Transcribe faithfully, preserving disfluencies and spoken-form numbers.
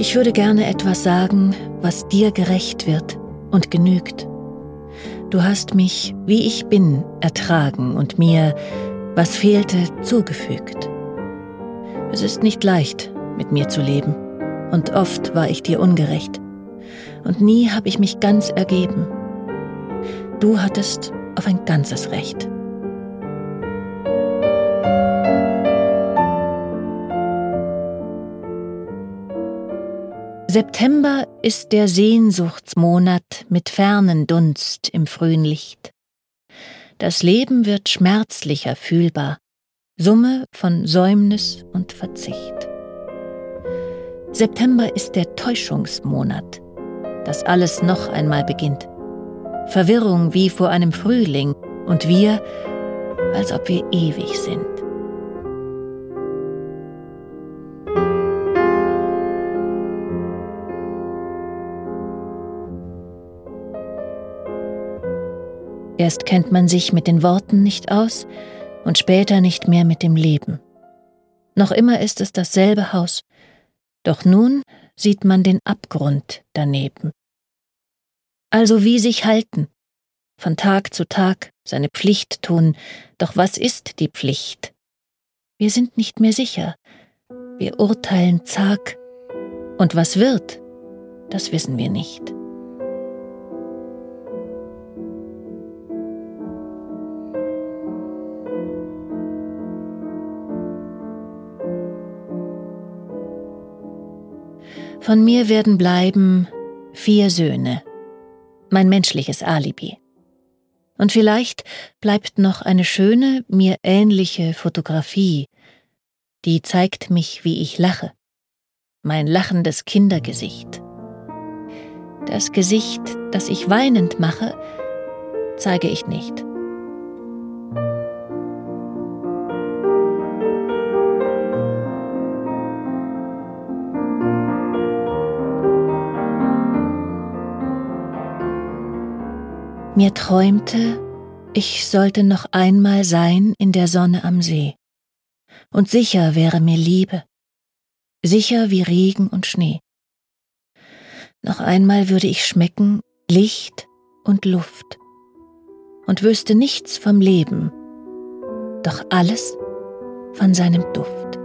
Ich würde gerne etwas sagen, was dir gerecht wird und genügt. Du hast mich, wie ich bin, ertragen und mir, was fehlte, zugefügt. Es ist nicht leicht, mit mir zu leben, und oft war ich dir ungerecht. Und nie habe ich mich ganz ergeben. Du hattest auf ein ganzes Recht. September ist der Sehnsuchtsmonat mit Fernendunst im frühen Licht. Das Leben wird schmerzlicher fühlbar, Summe von Säumnis und Verzicht. September ist der Täuschungsmonat, dass alles noch einmal beginnt. Verwirrung wie vor einem Frühling und wir, als ob wir ewig sind. Erst kennt man sich mit den Worten nicht aus und später nicht mehr mit dem Leben. Noch immer ist es dasselbe Haus, doch nun sieht man den Abgrund daneben. Also wie sich halten, von Tag zu Tag seine Pflicht tun, doch was ist die Pflicht? Wir sind nicht mehr sicher, wir urteilen zag, und was wird, das wissen wir nicht. Von mir werden bleiben vier Söhne, mein menschliches Alibi. Und vielleicht bleibt noch eine schöne, mir ähnliche Fotografie, die zeigt mich, wie ich lache, mein lachendes Kindergesicht. Das Gesicht, das ich weinend mache, zeige ich nicht. Mir träumte, ich sollte noch einmal sein in der Sonne am See. Und sicher wäre mir Liebe, sicher wie Regen und Schnee. Noch einmal würde ich schmecken Licht und Luft und wüsste nichts vom Leben, doch alles von seinem Duft.